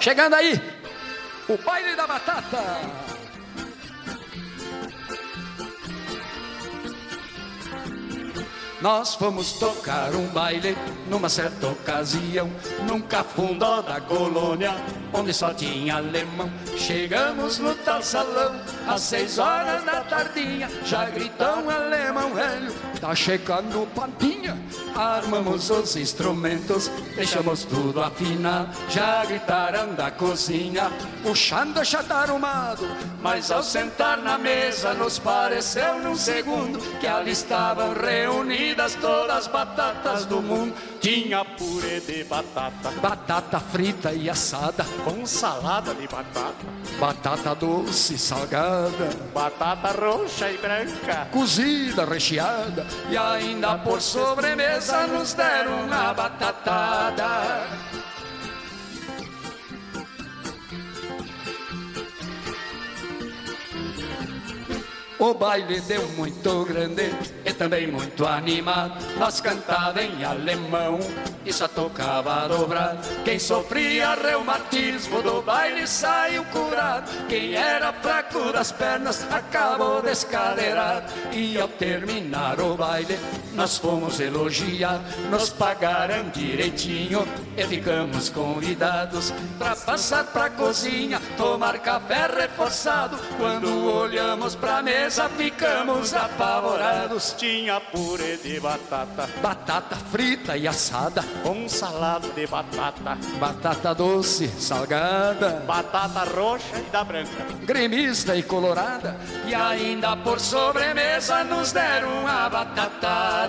Chegando aí, o baile da batata. Nós fomos tocar um baile numa certa ocasião, num cafundó da colônia, onde só tinha alemão. Chegamos no tal salão, às 6 horas da tardinha, já gritou um alemão velho, tá chegando pampinha. Armamos os instrumentos, deixamos tudo afinar, já gritaram da cozinha, puxando o chata arrumado. Mas ao sentar na mesa, nos pareceu num segundo que ali estavam reunidas todas as batatas do mundo. Tinha purê de batata, batata frita e assada, com salada de batata, batata doce e salgada, batata roxa e branca, cozida, recheada, e ainda por sobremesa nos deram uma batatada. O baile deu muito grande e também muito animado. Nós cantava em alemão e só tocava dobrar. Quem sofria reumatismo do baile saiu curado. Quem era fraco das pernas acabou descadeirado. E ao terminar o baile nós fomos elogiar, nos pagaram direitinho e ficamos convidados pra passar pra cozinha, tomar café reforçado. Quando olhamos pra mesa ficamos apavorados. Tinha purê de batata, batata frita e assada, com salada de batata, batata doce, salgada, batata roxa e da branca, gremista e colorada, e ainda por sobremesa nos deram uma batatada.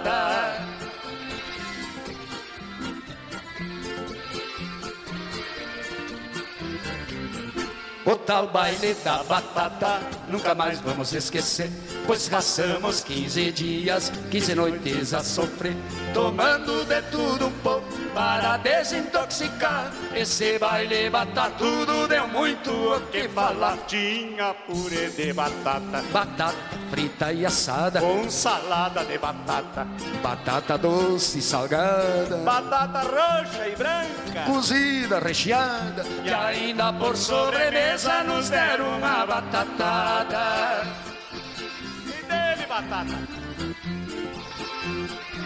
O tal baile da batata nunca mais vamos esquecer, pois passamos 15 dias, 15 noites a sofrer, tomando de tudo um pouco para desintoxicar. Esse baile batatudo deu muito o que falar. Tinha purê de batata, batata frita e assada, com salada de batata, batata doce e salgada, batata roxa e branca, cozida, recheada, e ainda por sobremesa nos deram uma batatada. E dele batata.